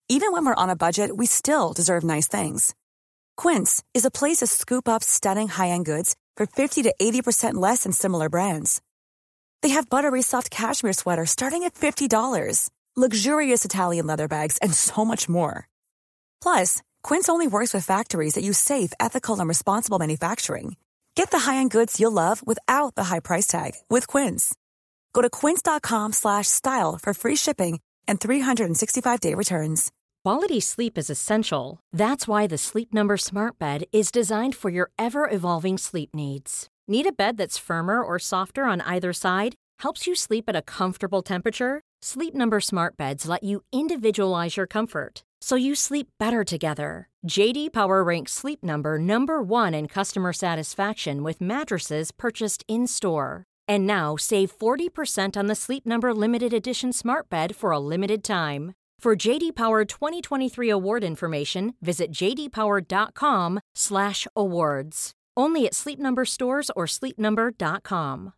Even when we're on a budget, we still deserve nice things. Quince is a place to scoop up stunning high-end goods for 50 to 80% less than similar brands. They have buttery soft cashmere sweaters starting at $50, luxurious Italian leather bags, and so much more. Plus, Quince only works with factories that use safe, ethical, and responsible manufacturing. Get the high-end goods you'll love without the high price tag with Quince. Go to quince.com/style for free shipping and 365-day returns. Quality sleep is essential. That's why the Sleep Number Smart Bed is designed for your ever-evolving sleep needs. Need a bed that's firmer or softer on either side? Helps you sleep at a comfortable temperature? Sleep Number Smart Beds let you individualize your comfort, so you sleep better together. J.D. Power ranks Sleep Number number 1 in customer satisfaction with mattresses purchased in-store. And now, save 40% on the Sleep Number Limited Edition Smart Bed for a limited time. For J.D. Power 2023 award information, visit jdpower.com/awards. Only at Sleep Number stores or sleepnumber.com.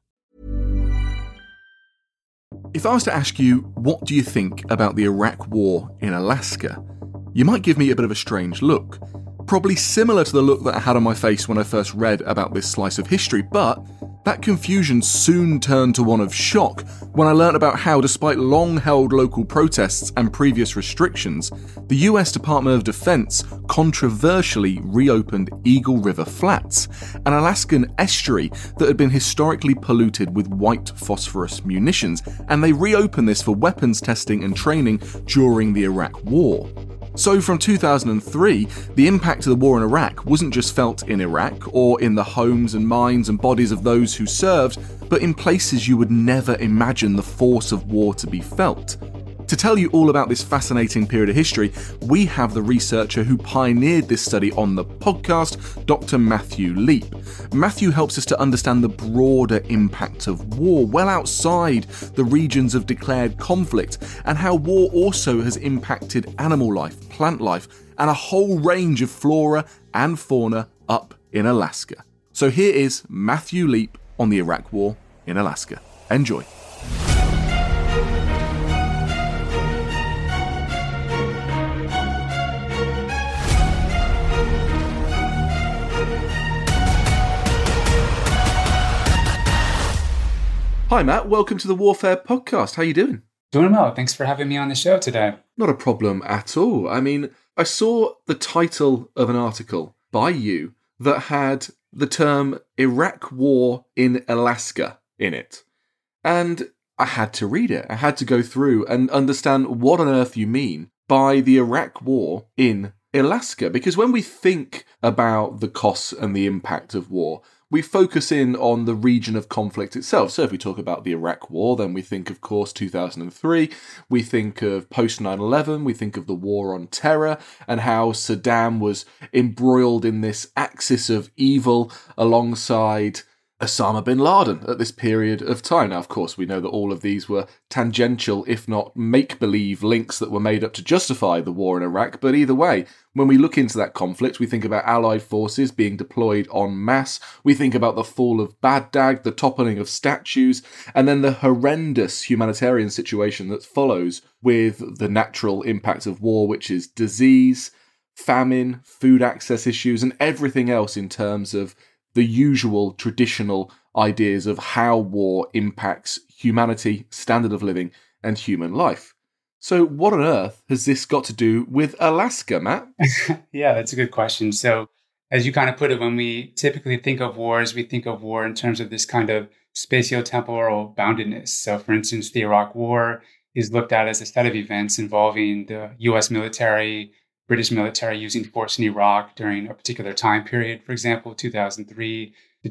If I was to ask you, what do you think about the Iraq War in Alaska? You might give me a bit of a strange look. Probably similar to the look that I had on my face when I first read about this slice of history, but that confusion soon turned to one of shock when I learnt about how, despite long-held local protests and previous restrictions, the US Department of Defense controversially reopened Eagle River Flats, an Alaskan estuary that had been historically polluted with white phosphorus munitions, and they reopened this for weapons testing and training during the Iraq War. So from 2003, the impact of the war in Iraq wasn't just felt in Iraq or in the homes and minds and bodies of those who served, but in places you would never imagine the force of war to be felt. To tell you all about this fascinating period of history, we have the researcher who pioneered this study on the podcast, Dr. Matthew Leap. Matthew helps us to understand the broader impact of war, well outside the regions of declared conflict, and how war also has impacted animal life, plant life, and a whole range of flora and fauna up in Alaska. So here is Matthew Leap on the Iraq War in Alaska. Enjoy. Hi Matt, welcome to the Warfare Podcast. How you doing? Doing well. Thanks for having me on the show today. Not a problem at all. I mean, I saw the title of an article by you that had the term Iraq War in Alaska in it. And I had to read it. I had to go through and understand what on earth you mean by the Iraq War in Alaska. Because when we think about the costs and the impact of war, we focus in on the region of conflict itself. So if we talk about the Iraq War, then we think, of course, 2003. We think of post 9/11. We think of the war on terror and how Saddam was embroiled in this axis of evil alongside Osama bin Laden at this period of time. Now, of course, we know that all of these were tangential, if not make-believe links that were made up to justify the war in Iraq. But either way, when we look into that conflict, we think about Allied forces being deployed en masse. We think about the fall of Baghdad, the toppling of statues, and then the horrendous humanitarian situation that follows with the natural impact of war, which is disease, famine, food access issues, and everything else in terms of the usual traditional ideas of how war impacts humanity, standard of living, and human life. So what on earth has this got to do with Alaska, Matt? Yeah, that's a good question. So as you kind of put it, when we typically think of wars, we think of war in terms of this kind of spatio-temporal boundedness. So for instance, the Iraq War is looked at as a set of events involving the US military, British military using force in Iraq during a particular time period, for example, 2003 to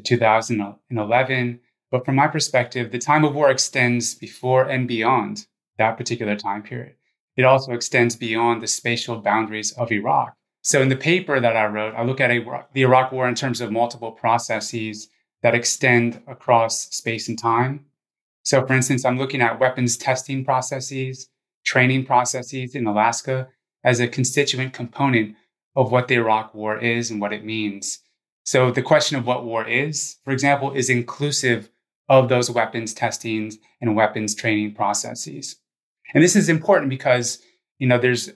2011. But from my perspective, the time of war extends before and beyond that particular time period. It also extends beyond the spatial boundaries of Iraq. So in the paper that I wrote, I look at the Iraq War in terms of multiple processes that extend across space and time. So for instance, I'm looking at weapons testing processes, training processes in Alaska, as a constituent component of what the Iraq War is and what it means. So the question of what war is, for example, is inclusive of those weapons testings and weapons training processes. And this is important because, there's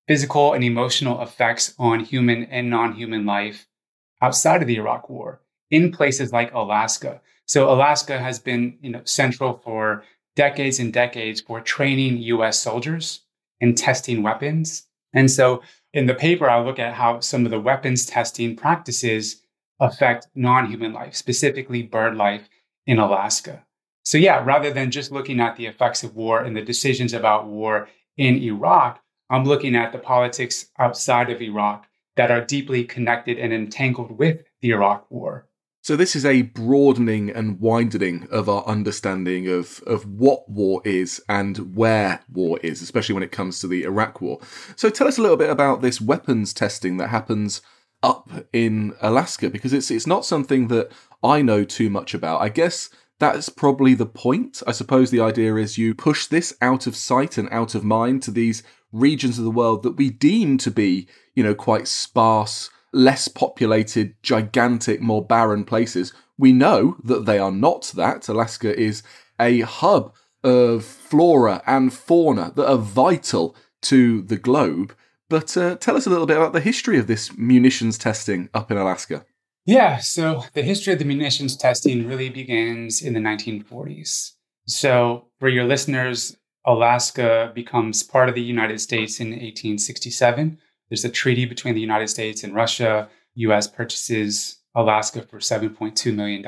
physical and emotional effects on human and non-human life outside of the Iraq War in places like Alaska. So Alaska has been, central for decades and decades for training U.S. soldiers and testing weapons. And so in the paper, I look at how some of the weapons testing practices affect non-human life, specifically bird life in Alaska. So yeah, rather than just looking at the effects of war and the decisions about war in Iraq, I'm looking at the politics outside of Iraq that are deeply connected and entangled with the Iraq War. So this is a broadening and widening of our understanding of what war is and where war is, especially when it comes to the Iraq War. So tell us a little bit about this weapons testing that happens up in Alaska, because it's not something that I know too much about. I guess that's probably the point. I suppose the idea is you push this out of sight and out of mind to these regions of the world that we deem to be, quite sparse, less populated, gigantic, more barren places. We know that they are not that. Alaska is a hub of flora and fauna that are vital to the globe. But tell us a little bit about the history of this munitions testing up in Alaska. Yeah, so the history of the munitions testing really begins in the 1940s. So for your listeners, Alaska becomes part of the United States in 1867. There's a treaty between the United States and Russia. U.S. purchases Alaska for $7.2 million.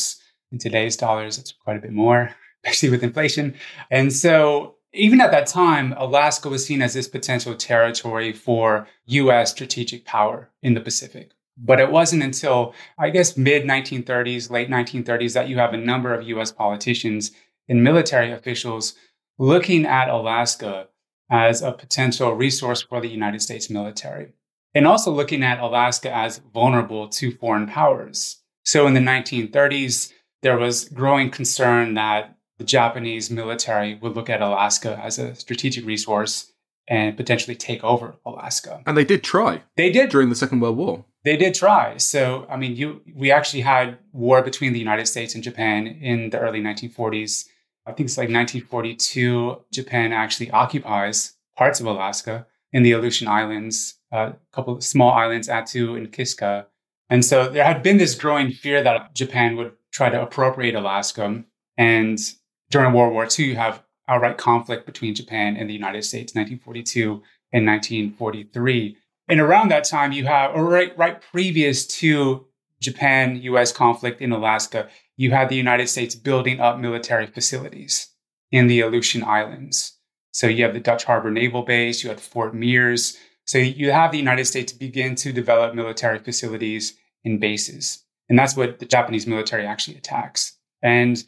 In today's dollars, it's quite a bit more, especially with inflation. And so even at that time, Alaska was seen as this potential territory for U.S. strategic power in the Pacific. But it wasn't until, I guess, mid-1930s, late 1930s, that you have a number of U.S. politicians and military officials looking at Alaska as a potential resource for the United States military, and also looking at Alaska as vulnerable to foreign powers. So in the 1930s, there was growing concern that the Japanese military would look at Alaska as a strategic resource and potentially take over Alaska. And they did try. They did. During the Second World War. They did try. So, we actually had war between the United States and Japan in the early 1940s. I think it's like 1942, Japan actually occupies parts of Alaska in the Aleutian Islands, a couple of small islands, Attu and Kiska. And so there had been this growing fear that Japan would try to appropriate Alaska. And during World War II, you have outright conflict between Japan and the United States, 1942 and 1943. And around that time, you have, or right previous to Japan-US conflict in Alaska, you had the United States building up military facilities in the Aleutian Islands. So you have the Dutch Harbor Naval Base, you had Fort Mears. So you have the United States begin to develop military facilities and bases. And that's what the Japanese military actually attacks. And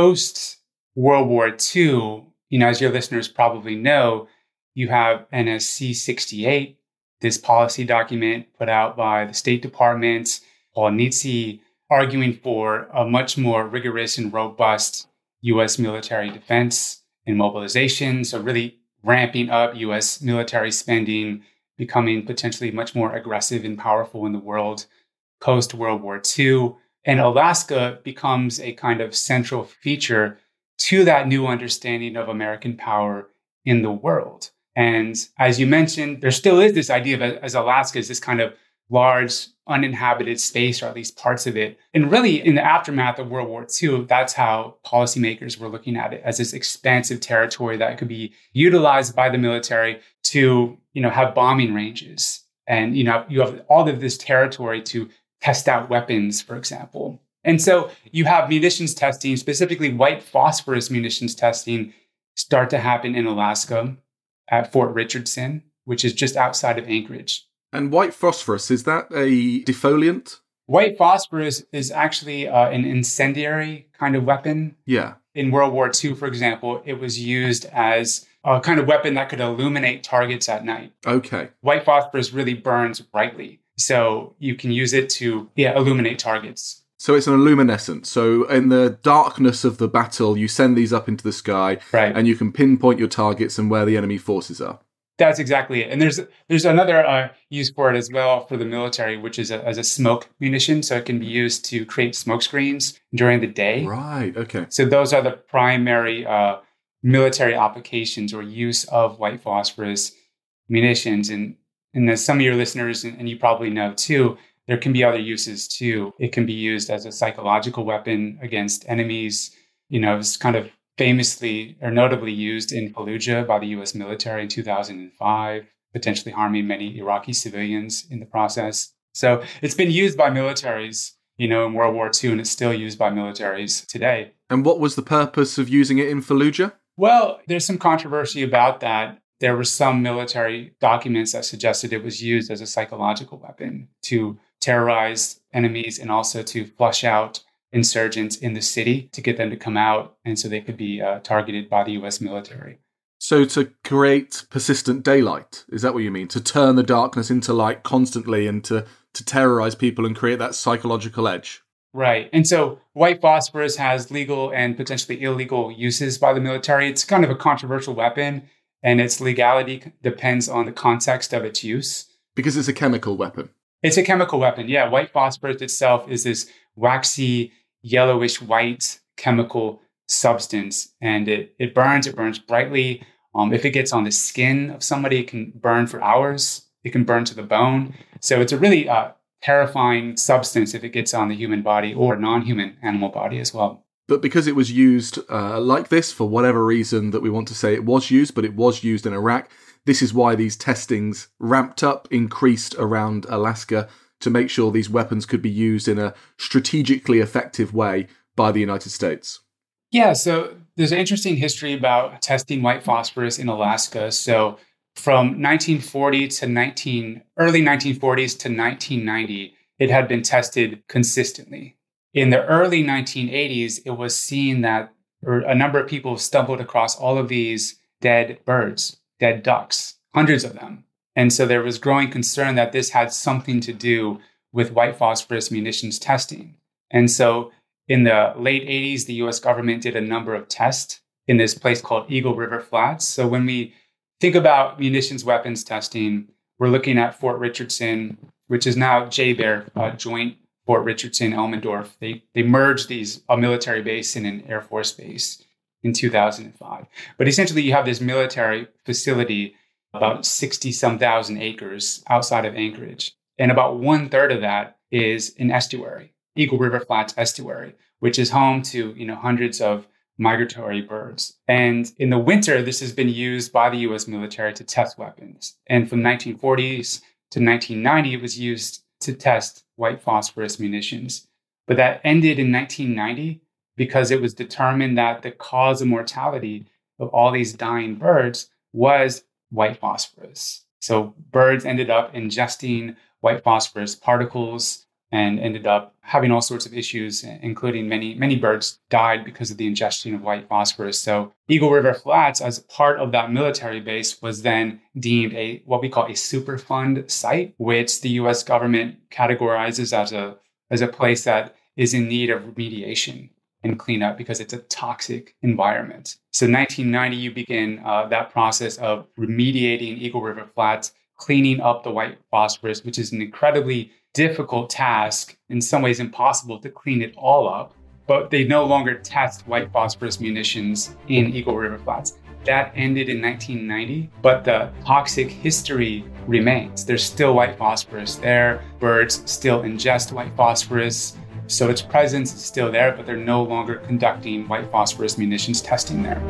post-World War II, as your listeners probably know, you have NSC 68, this policy document put out by the State Department, Paul Nitze, arguing for a much more rigorous and robust U.S. military defense and mobilization. So really ramping up U.S. military spending, becoming potentially much more aggressive and powerful in the world post-World War II. And Alaska becomes a kind of central feature to that new understanding of American power in the world. And as you mentioned, there still is this idea of as Alaska is this kind of large uninhabited space, or at least parts of it. And really, in the aftermath of World War II, that's how policymakers were looking at it, as this expansive territory that could be utilized by the military to, have bombing ranges. And, you have all of this territory to test out weapons, for example. And so you have munitions testing, specifically white phosphorus munitions testing, start to happen in Alaska at Fort Richardson, which is just outside of Anchorage. And white phosphorus, is that a defoliant? White phosphorus is actually an incendiary kind of weapon. Yeah. In World War II, for example, it was used as a kind of weapon that could illuminate targets at night. Okay. White phosphorus really burns brightly, so you can use it to illuminate targets. So it's an illuminescent. So in the darkness of the battle, you send these up into the sky, right, and you can pinpoint your targets and where the enemy forces are. That's exactly it. And there's another use for it as well for the military, which is as a smoke munition. So it can be used to create smoke screens during the day. Right, okay. So those are the primary military applications or use of white phosphorus munitions. And as some of your listeners, and you probably know too, there can be other uses too. It can be used as a psychological weapon against enemies. It's kind of famously or notably used in Fallujah by the US military in 2005, potentially harming many Iraqi civilians in the process. So it's been used by militaries, in World War II, and it's still used by militaries today. And what was the purpose of using it in Fallujah? Well, there's some controversy about that. There were some military documents that suggested it was used as a psychological weapon to terrorize enemies and also to flush out insurgents in the city to get them to come out, and so they could be targeted by the US military. So to create persistent daylight, is that what you mean? To turn the darkness into light constantly and to terrorize people and create that psychological edge? Right. And so white phosphorus has legal and potentially illegal uses by the military. It's kind of a controversial weapon, and its legality depends on the context of its use. Because it's a chemical weapon. It's a chemical weapon. Yeah. White phosphorus itself is this waxy, yellowish white chemical substance, and it burns brightly. If it gets on the skin of somebody, it can burn for hours. It can burn to the bone. So it's a really terrifying substance if it gets on the human body or non-human animal body as well. But because it was used like this, for whatever reason that we want to say it was used, but it was used in Iraq, this is why these testings ramped up, increased around Alaska to make sure these weapons could be used in a strategically effective way by the United States. Yeah, so there's an interesting history about testing white phosphorus in Alaska. So from 1940 to early 1940s to 1990, it had been tested consistently. In the early 1980s, it was seen that a number of people stumbled across all of these dead birds, dead ducks, hundreds of them. And so there was growing concern that this had something to do with white phosphorus munitions testing. And so in the late 80s, the US government did a number of tests in this place called Eagle River Flats. So when we think about munitions weapons testing, we're looking at Fort Richardson, which is now JBER, Joint Fort Richardson, Elmendorf. They merged a military base and an Air Force base in 2005. But essentially, you have this military facility, about 60-some thousand acres outside of Anchorage. And about 1/3 of that is an estuary, Eagle River Flats estuary, which is home to hundreds of migratory birds. And in the winter, this has been used by the US military to test weapons. And from 1940s to 1990, it was used to test white phosphorus munitions. But that ended in 1990 because it was determined that the cause of mortality of all these dying birds was white phosphorus. So birds ended up ingesting white phosphorus particles and ended up having all sorts of issues, including many birds died because of the ingestion of white phosphorus. So Eagle River Flats, as part of that military base, was then deemed what we call a Superfund site, which the US government categorizes as a place that is in need of remediation and cleanup because it's a toxic environment. So 1990, you begin that process of remediating Eagle River Flats, cleaning up the white phosphorus, which is an incredibly difficult task, in some ways impossible to clean it all up. But they no longer test white phosphorus munitions in Eagle River Flats. That ended in 1990, but the toxic history remains. There's still white phosphorus there. Birds still ingest white phosphorus. So its presence is still there, but they're no longer conducting white phosphorus munitions testing there.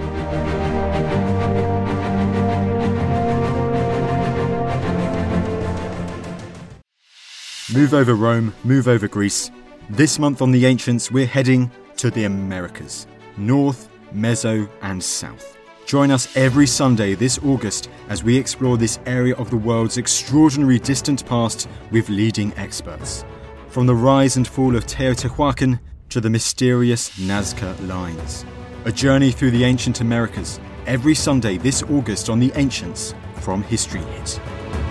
Move over Rome, move over Greece. This month on The Ancients, we're heading to the Americas, North, Meso and South. Join us every Sunday this August as we explore this area of the world's extraordinary distant past with leading experts. From the rise and fall of Teotihuacan to the mysterious Nazca Lines. A journey through the ancient Americas, every Sunday this August on The Ancients from History Hit.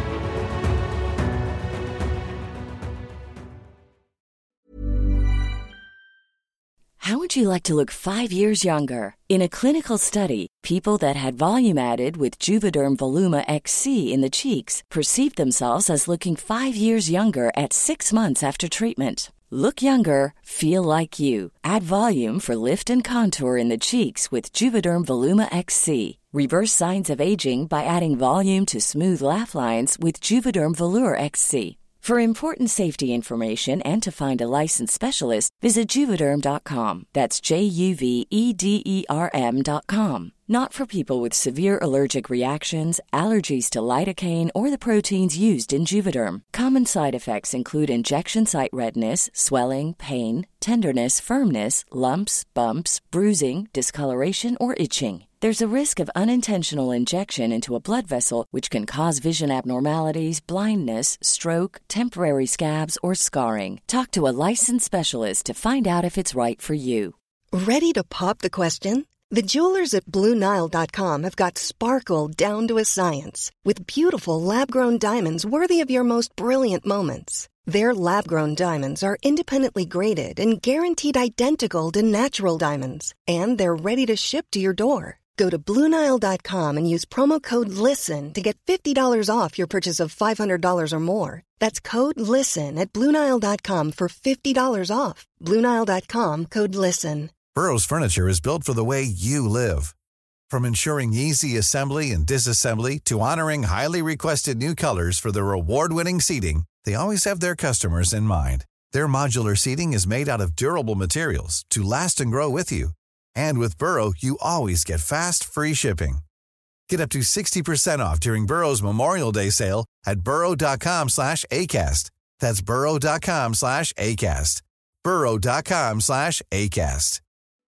How would you like to look 5 years younger? In a clinical study, people that had volume added with Juvederm Voluma XC in the cheeks perceived themselves as looking 5 years younger at 6 months after treatment. Look younger, feel like you. Add volume for lift and contour in the cheeks with Juvederm Voluma XC. Reverse signs of aging by adding volume to smooth laugh lines with Juvederm Volure XC. For important safety information and to find a licensed specialist, visit Juvederm.com. That's JUVEDERM.com. Not for people with severe allergic reactions, allergies to lidocaine, or the proteins used in Juvederm. Common side effects include injection site redness, swelling, pain, tenderness, firmness, lumps, bumps, bruising, discoloration, or itching. There's a risk of unintentional injection into a blood vessel, which can cause vision abnormalities, blindness, stroke, temporary scabs, or scarring. Talk to a licensed specialist to find out if it's right for you. Ready to pop the question? The jewelers at BlueNile.com have got sparkle down to a science with beautiful lab-grown diamonds worthy of your most brilliant moments. Their lab-grown diamonds are independently graded and guaranteed identical to natural diamonds, and they're ready to ship to your door. Go to BlueNile.com and use promo code LISTEN to get $50 off your purchase of $500 or more. That's code LISTEN at BlueNile.com for $50 off. BlueNile.com, code LISTEN. Burrow's furniture is built for the way you live. From ensuring easy assembly and disassembly to honoring highly requested new colors for their award-winning seating, they always have their customers in mind. Their modular seating is made out of durable materials to last and grow with you. And with Burrow, you always get fast, free shipping. Get up to 60% off during Burrow's Memorial Day sale at burrow.com/ACAST. That's burrow.com/ACAST. burrow.com/ACAST.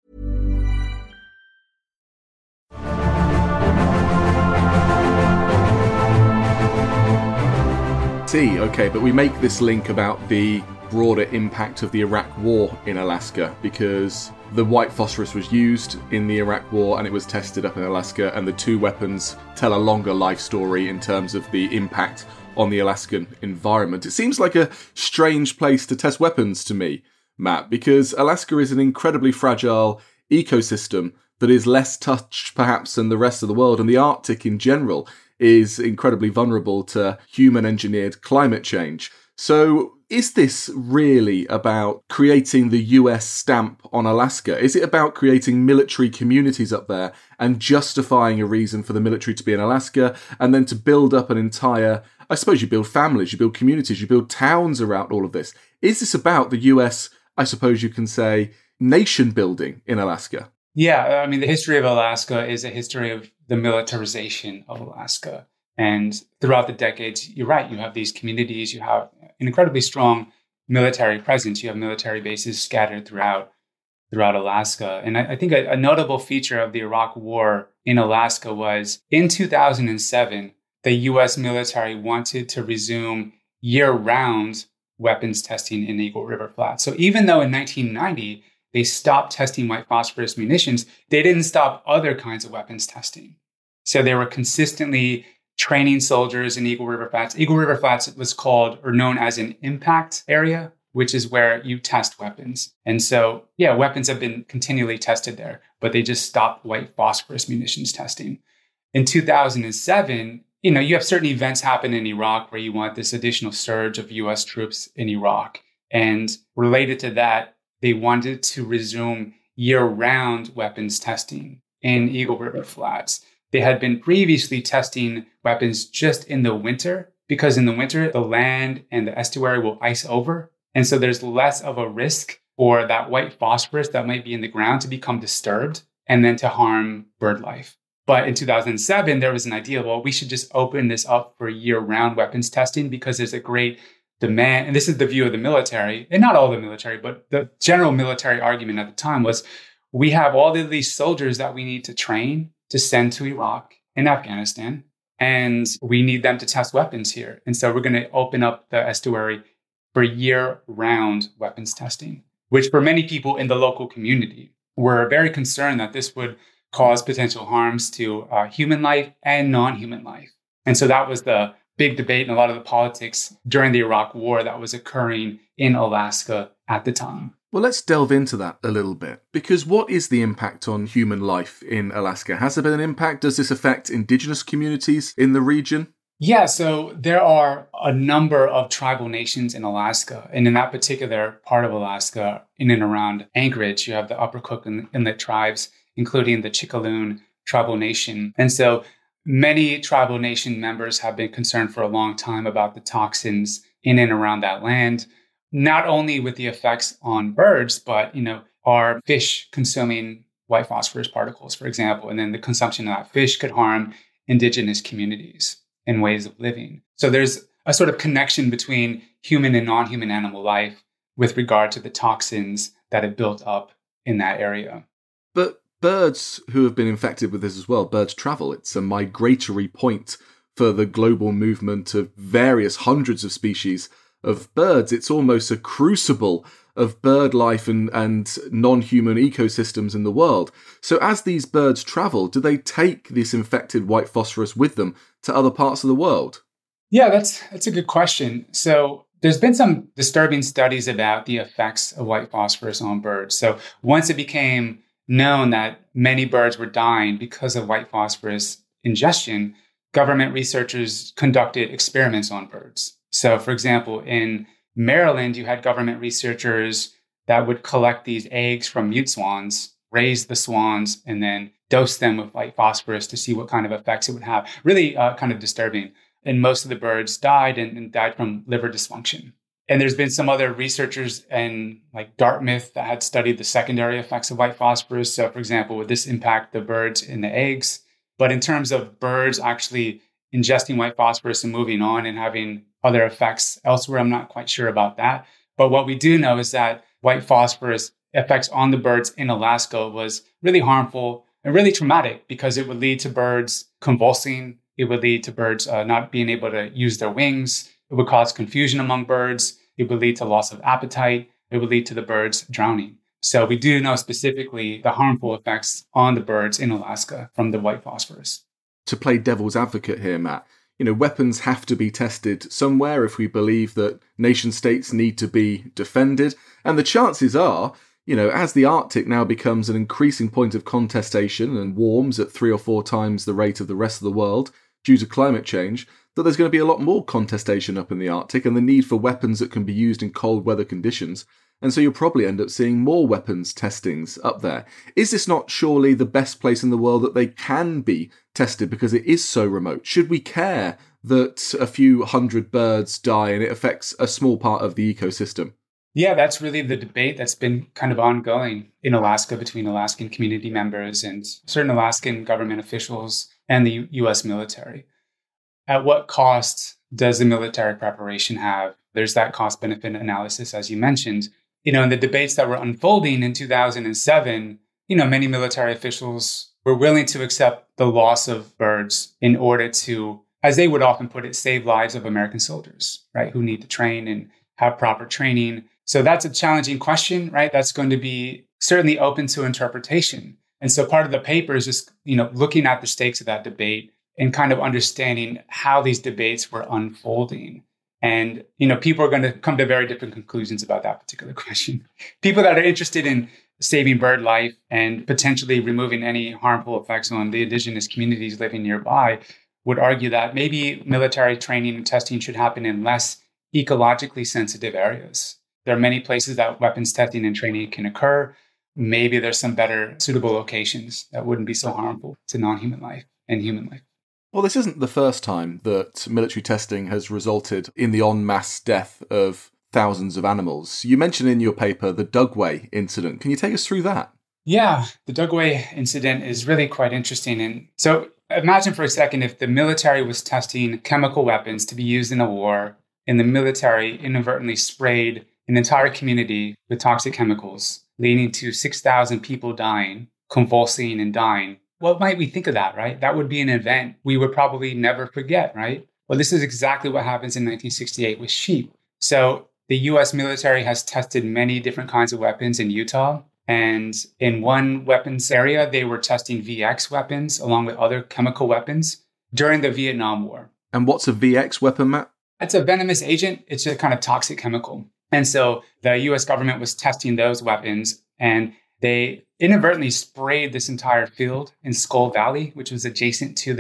Okay, but we make this link about the broader impact of the Iraq War in Alaska because the white phosphorus was used in the Iraq War and it was tested up in Alaska, and the two weapons tell a longer life story in terms of the impact on the Alaskan environment. It seems like a strange place to test weapons to me, Matt, because Alaska is an incredibly fragile ecosystem that is less touched perhaps than the rest of the world, and the Arctic in general is incredibly vulnerable to human-engineered climate change. So is this really about creating the US stamp on Alaska? Is it about creating military communities up there and justifying a reason for the military to be in Alaska and then to build up an entire, I suppose you build families, you build communities, you build towns around all of this? Is this about the US, I suppose you can say, nation building in Alaska? Yeah, I mean, the history of Alaska is a history of the militarization of Alaska. And throughout the decades, you're right, you have these communities, you have an incredibly strong military presence, you have military bases scattered throughout Alaska. And I think a notable feature of the Iraq War in Alaska was in 2007, the US military wanted to resume year-round weapons testing in Eagle River Flats. So even though in 1990, they stopped testing white phosphorus munitions, they didn't stop other kinds of weapons testing. So they were consistently training soldiers in Eagle River Flats. Eagle River Flats was called or known as an impact area, which is where you test weapons. And so, yeah, weapons have been continually tested there, but they just stopped white phosphorus munitions testing. In 2007, you have certain events happen in Iraq where you want this additional surge of US troops in Iraq. And related to that, they wanted to resume year-round weapons testing in Eagle River Flats. They had been previously testing weapons just in the winter, because in the winter, the land and the estuary will ice over. And so there's less of a risk for that white phosphorus that might be in the ground to become disturbed and then to harm bird life. But in 2007, there was an idea, well, we should just open this up for year-round weapons testing because there's a great demand. And this is the view of the military, and not all the military, but the general military argument at the time was, we have all of these soldiers that we need to train to send to Iraq and Afghanistan, and we need them to test weapons here. And so we're going to open up the estuary for year-round weapons testing, which for many people in the local community were very concerned that this would cause potential harms to human life and non-human life. And so that was the big debate and a lot of the politics during the Iraq War that was occurring in Alaska at the time. Well, let's delve into that a little bit, because what is the impact on human life in Alaska? Has there been an impact? Does this affect indigenous communities in the region? Yeah, so there are a number of tribal nations in Alaska. And in that particular part of Alaska, in and around Anchorage, you have the Upper Cook Inlet tribes, including the Chicxulub tribal nation. And so many tribal nation members have been concerned for a long time about the toxins in and around that land, not only with the effects on birds, but, are fish consuming white phosphorus particles, for example, and then the consumption of that fish could harm indigenous communities and ways of living. So there's a sort of connection between human and non-human animal life with regard to the toxins that have built up in that area. But birds who have been infected with this as well, birds travel. It's a migratory point for the global movement of various hundreds of species of birds. It's almost a crucible of bird life and non-human ecosystems in the world. So as these birds travel, do they take this infected white phosphorus with them to other parts of the world? Yeah, that's a good question. So there's been some disturbing studies about the effects of white phosphorus on birds. So once it became known that many birds were dying because of white phosphorus ingestion, government researchers conducted experiments on birds. So for example, in Maryland, you had government researchers that would collect these eggs from mute swans, raise the swans, and then dose them with white phosphorus to see what kind of effects it would have. Really kind of disturbing. And most of the birds died and died from liver dysfunction. And there's been some other researchers in like Dartmouth that had studied the secondary effects of white phosphorus. So for example, would this impact the birds in the eggs? But in terms of birds actually ingesting white phosphorus and moving on and having other effects elsewhere, I'm not quite sure about that. But what we do know is that white phosphorus effects on the birds in Alaska was really harmful and really traumatic because it would lead to birds convulsing. It would lead to birds not being able to use their wings. It would cause confusion among birds. It would lead to loss of appetite. It would lead to the birds drowning. So we do know specifically the harmful effects on the birds in Alaska from the white phosphorus. To play devil's advocate here, Matt, weapons have to be tested somewhere if we believe that nation states need to be defended. And the chances are, as the Arctic now becomes an increasing point of contestation and warms at 3 or 4 times the rate of the rest of the world due to climate change, that there's going to be a lot more contestation up in the Arctic and the need for weapons that can be used in cold weather conditions. And so you'll probably end up seeing more weapons testings up there. Is this not surely the best place in the world that they can be tested because it is so remote? Should we care that a few hundred birds die and it affects a small part of the ecosystem? Yeah, that's really the debate that's been kind of ongoing in Alaska between Alaskan community members and certain Alaskan government officials and the U.S. military. At what cost does the military preparation have? There's that cost-benefit analysis, as you mentioned. In the debates that were unfolding in 2007, many military officials were willing to accept the loss of birds in order to, as they would often put it, save lives of American soldiers, right, who need to train and have proper training. So that's a challenging question, right? That's going to be certainly open to interpretation. And so part of the paper is just, looking at the stakes of that debate and kind of understanding how these debates were unfolding. And, people are going to come to very different conclusions about that particular question. People that are interested in saving bird life and potentially removing any harmful effects on the indigenous communities living nearby would argue that maybe military training and testing should happen in less ecologically sensitive areas. There are many places that weapons testing and training can occur. Maybe there's some better suitable locations that wouldn't be so harmful to non-human life and human life. Well, this isn't the first time that military testing has resulted in the en masse death of thousands of animals. You mentioned in your paper the Dugway incident. Can you take us through that? Yeah, the Dugway incident is really quite interesting. And so imagine for a second if the military was testing chemical weapons to be used in a war, and the military inadvertently sprayed an entire community with toxic chemicals, leading to 6,000 people dying, convulsing and dying. What might we think of that, right? That would be an event we would probably never forget, right? Well, this is exactly what happens in 1968 with sheep. So the U.S. military has tested many different kinds of weapons in Utah. And in one weapons area, they were testing VX weapons along with other chemical weapons during the Vietnam War. And what's a VX weapon, Matt? It's a venomous agent. It's a kind of toxic chemical. And so the U.S. government was testing those weapons, and they inadvertently sprayed this entire field in Skull Valley, which was adjacent to this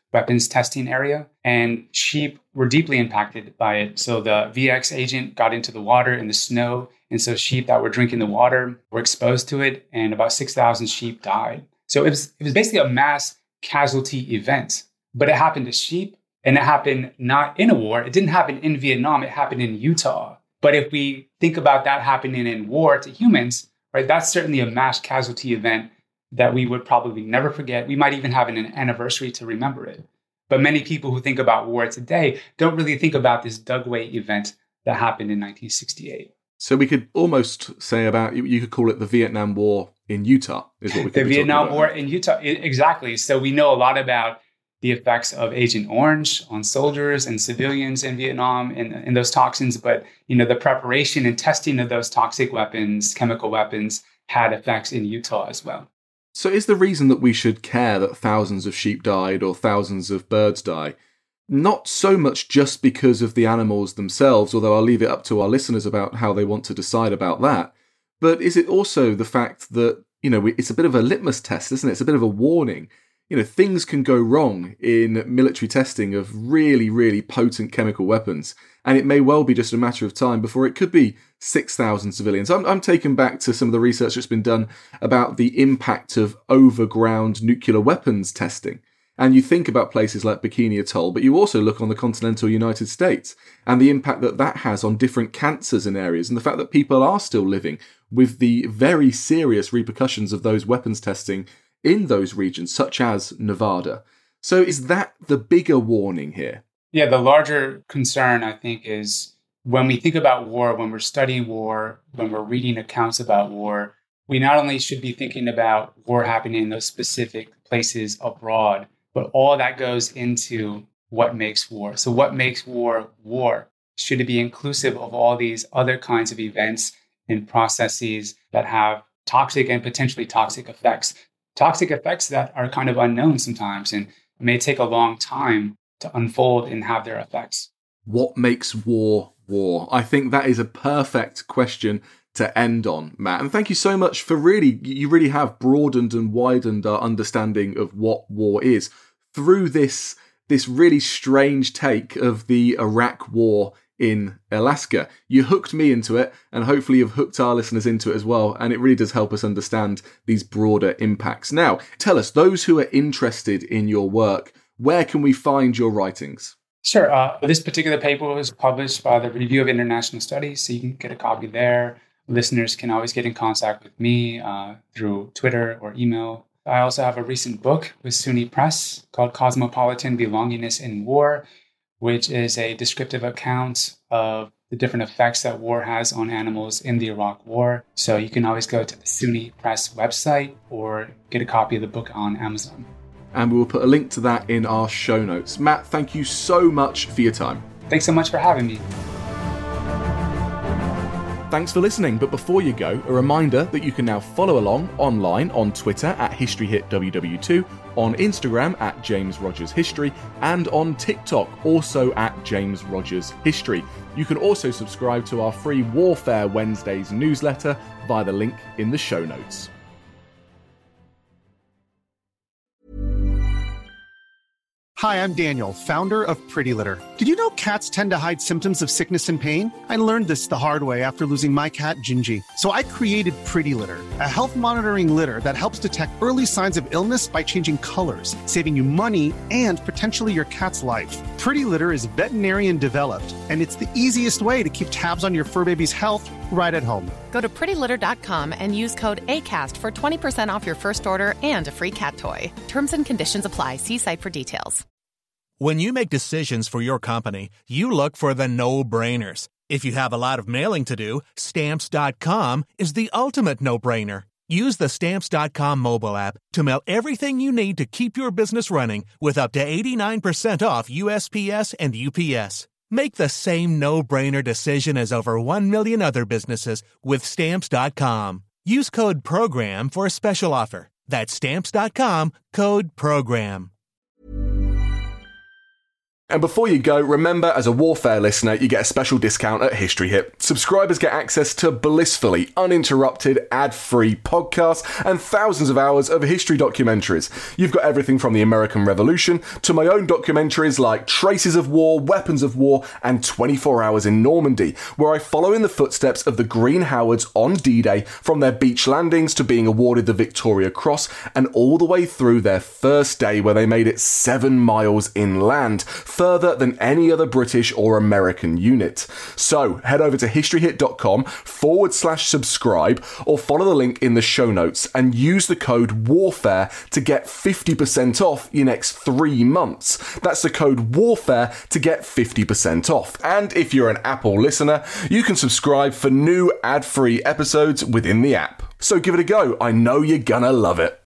weapons testing area, and sheep were deeply impacted by it. So the VX agent got into the water and the snow, and so sheep that were drinking the water were exposed to it, and about 6,000 sheep died. So it was basically a mass casualty event, but it happened to sheep, and it happened not in a war. It didn't happen in Vietnam. It happened in Utah. But if we think about that happening in war to humans, right, that's certainly a mass casualty event that we would probably never forget. We might even have an anniversary to remember it. But many people who think about war today don't really think about this Dugway event that happened in 1968. So we could almost say about, you could call it the Vietnam War in Utah, is what we could The Vietnam War in Utah, exactly. So we know a lot about the effects of Agent Orange on soldiers and civilians in Vietnam and those toxins. But, the preparation and testing of those toxic weapons, chemical weapons, had effects in Utah as well. So is the reason that we should care that thousands of sheep died or thousands of birds die not so much just because of the animals themselves, although I'll leave it up to our listeners about how they want to decide about that, but is it also the fact that, it's a bit of a litmus test, isn't it? It's a bit of a warning. Things can go wrong in military testing of really, really potent chemical weapons, and it may well be just a matter of time before it could be 6,000 civilians. I'm taken back to some of the research that's been done about the impact of overground nuclear weapons testing. And you think about places like Bikini Atoll, but you also look on the continental United States and the impact that has on different cancers in areas, and the fact that people are still living with the very serious repercussions of those weapons testing in those regions, such as Nevada. So is that the bigger warning here? Yeah, the larger concern, I think, is when we think about war, when we're studying war, when we're reading accounts about war, we not only should be thinking about war happening in those specific places abroad, but all that goes into what makes war. So what makes war war? Should it be inclusive of all these other kinds of events and processes that have toxic and potentially toxic effects? Toxic effects that are kind of unknown sometimes and may take a long time to unfold and have their effects. What makes war war? I think that is a perfect question to end on, Matt. And thank you so much for you really have broadened and widened our understanding of what war is through this really strange take of the Iraq War in Alaska. You hooked me into it, and hopefully you've hooked our listeners into it as well, and it really does help us understand these broader impacts. Now, tell us, those who are interested in your work, where can we find your writings? Sure. This particular paper was published by the Review of International Studies, so you can get a copy there. Listeners can always get in contact with me through Twitter or email. I also have a recent book with SUNY Press called Cosmopolitan Belongingness in War, which is a descriptive account of the different effects that war has on animals in the Iraq War. So you can always go to the SUNY Press website or get a copy of the book on Amazon. And we will put a link to that in our show notes. Matt, thank you so much for your time. Thanks so much for having me. Thanks for listening, but before you go, a reminder that you can now follow along online on Twitter at HistoryHitWW2, on Instagram at James Rogers History, and on TikTok also at James Rogers History. You can also subscribe to our free Warfare Wednesdays newsletter via the link in the show notes. Hi, I'm Daniel, founder of Pretty Litter. Did you know cats tend to hide symptoms of sickness and pain? I learned this the hard way after losing my cat, Gingy. So I created Pretty Litter, a health monitoring litter that helps detect early signs of illness by changing colors, saving you money and potentially your cat's life. Pretty Litter is veterinarian developed, and it's the easiest way to keep tabs on your fur baby's health right at home. Go to prettylitter.com and use code ACAST for 20% off your first order and a free cat toy. Terms and conditions apply. See site for details. When you make decisions for your company, you look for the no-brainers. If you have a lot of mailing to do, Stamps.com is the ultimate no-brainer. Use the Stamps.com mobile app to mail everything you need to keep your business running with up to 89% off USPS and UPS. Make the same no-brainer decision as over 1 million other businesses with Stamps.com. Use code PROGRAM for a special offer. That's Stamps.com, code PROGRAM. And before you go, remember, as a Warfare listener, you get a special discount at History Hit. Subscribers get access to blissfully uninterrupted, ad-free podcasts and thousands of hours of history documentaries. You've got everything from the American Revolution to my own documentaries like Traces of War, Weapons of War, and 24 Hours in Normandy, where I follow in the footsteps of the Green Howards on D-Day, from their beach landings to being awarded the Victoria Cross, and all the way through their first day where they made it 7 miles inland, further than any other British or American unit. So head over to historyhit.com/subscribe or follow the link in the show notes and use the code WARFARE to get 50% off your next 3 months. That's the code WARFARE to get 50% off. And if you're an Apple listener, you can subscribe for new ad-free episodes within the app. So give it a go. I know you're gonna love it.